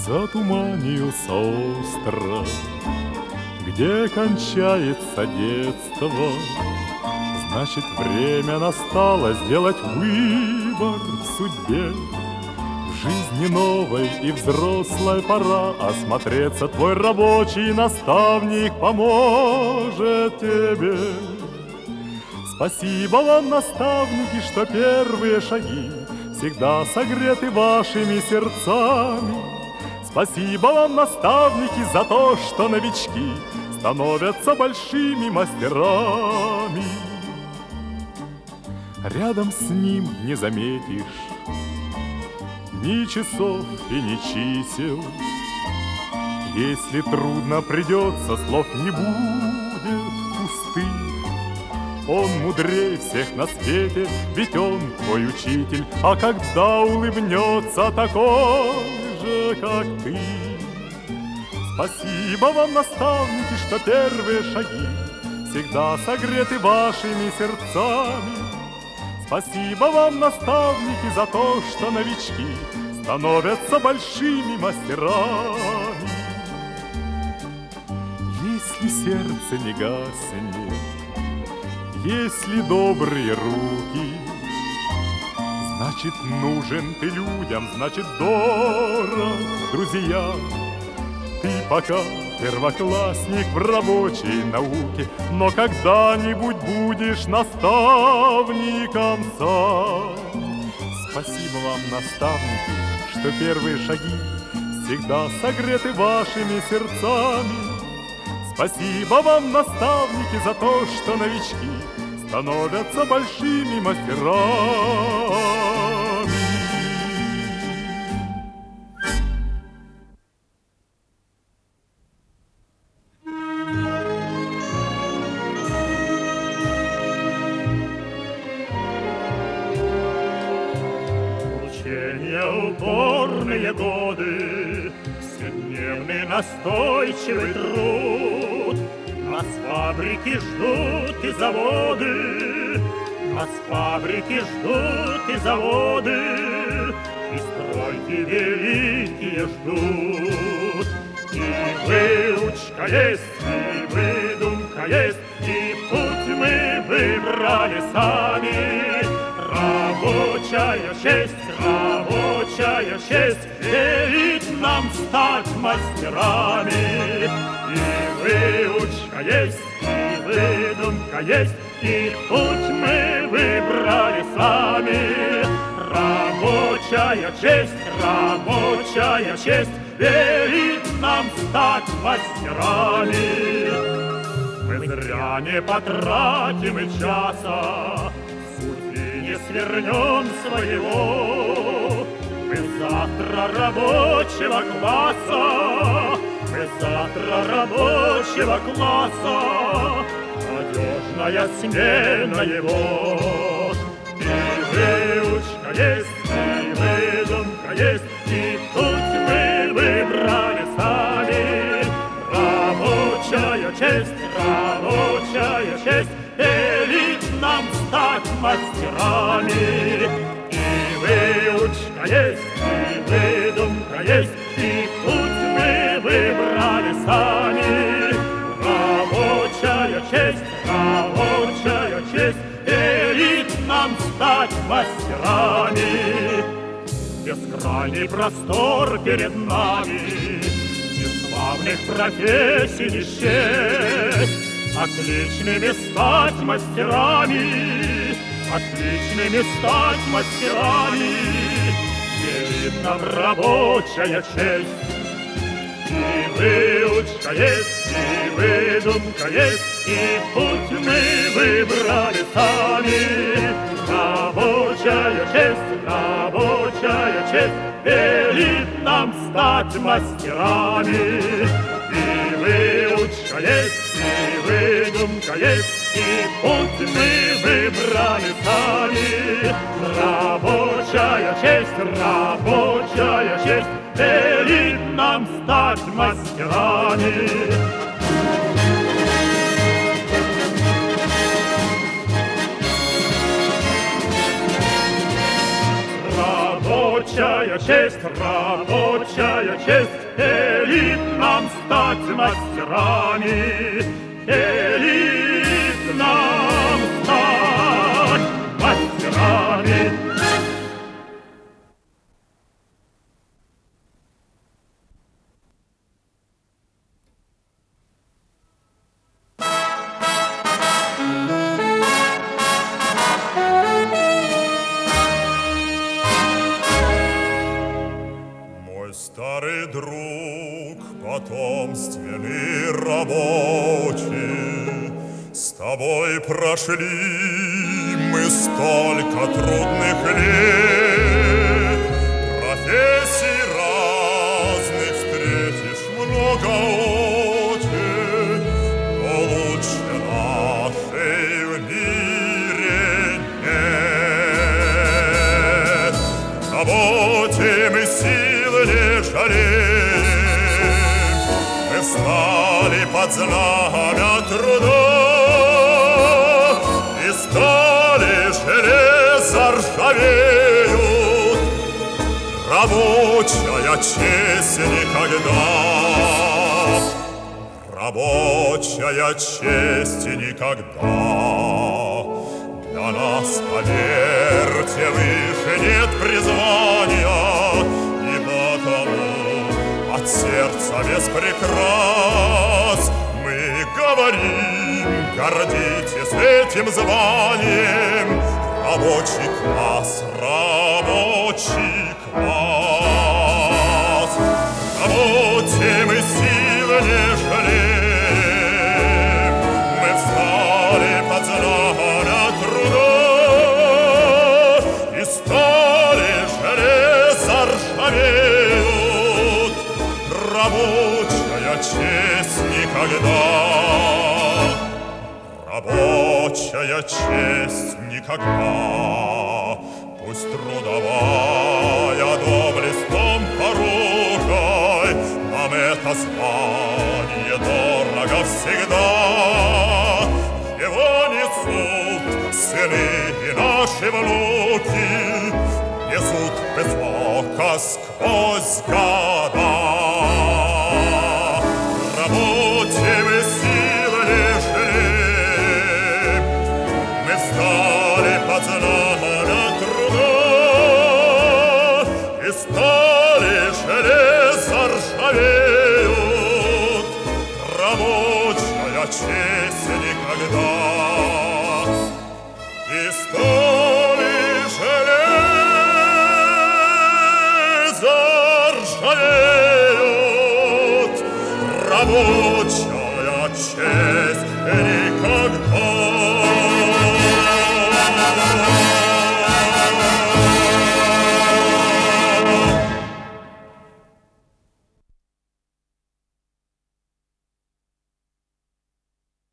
Затуманился остров, где кончается детство. Значит, время настало сделать выбор в судьбе. В жизни новой и взрослой пора осмотреться. Твой рабочий наставник поможет тебе. Спасибо вам, наставники, что первые шаги всегда согреты вашими сердцами. Спасибо вам, наставники, за то, что новички становятся большими мастерами. Рядом с ним не заметишь ни часов и ни чисел. Если трудно придется, слов не будет пустых. Он мудрее всех на свете, ведь он твой учитель. А когда улыбнется такой же, как ты. Спасибо вам, наставники, что первые шаги всегда согреты вашими сердцами. Спасибо вам, наставники, за то, что новички становятся большими мастерами. Если сердце не гаснет, если добрые руки, значит, нужен ты людям, значит, дорог друзьям. Ты пока первоклассник в рабочей науке, но когда-нибудь будешь наставником сам. Спасибо вам, наставники, что первые шаги всегда согреты вашими сердцами. Спасибо вам, наставники, за то, что новички становятся большими мастерами. Упорные годы, вседневный настойчивый труд. Нас фабрики ждут и заводы, нас фабрики ждут и заводы, и стройки великие ждут. И выучка есть, и выдумка есть, и путь мы выбрали сами. Рабочая честь велит нам стать мастерами. И выучка есть, и выдумка есть, и путь мы выбрали сами. Рабочая честь велит нам стать мастерами. Мы зря не потратим и часа, не свернем своего. Мы завтра рабочего класса, мы завтра рабочего класса, надежная смена его. И выучка есть, и выдумка есть, и путь мы выбрали сами. Рабочая честь велит нам стать мастерами. И выучка есть, и выдумка есть, и путь мы выбрали сами. Рабочая честь велит нам стать мастерами. Бескрайний простор перед нами, бесславных профессий не счесть. Отличными стать мастерами, отличными стать мастерами велит нам рабочая честь. И выучка есть, и выдумка есть, и путь мы выбрали сами. Рабочая честь велит нам стать мастерами. И выучка есть, и выдумка есть, и путь мы выбрали сами. Рабочая честь велит нам стать мастерами. Рабочая честь, рабочая честь, велит нам стать мастерами, велит нам стать мастерами. Старый друг, потомственный рабочий, с тобой прошли мы столько трудных лет. Профессий разных встретишь много очень, но лучше нашей в мире нет. В работе мы силы не жалеем, мы встали под знамя труда и стали железо ржавеют. Рабочая честь никогда, рабочая честь никогда. Для нас, поверьте, выше нет призвания, от сердца без прикрас мы говорим, гордитесь этим званием. Рабочий класс, рабочий класс. В работе мы сил не жалеем, мы встали под знамя труда и стали железо ржавеют. Рабочая честь никогда, рабочая честь никогда. Пусть трудовая доблестном порукой, нам это звание дорого всегда. Его несут сыны и наши внуки, несут высоко сквозь года. Работе мы сил не жалеем, мы встали под знамя труда и стали железо ржавеют. Рабочая честь никогда и стали железо ржавеют. Рабочая честь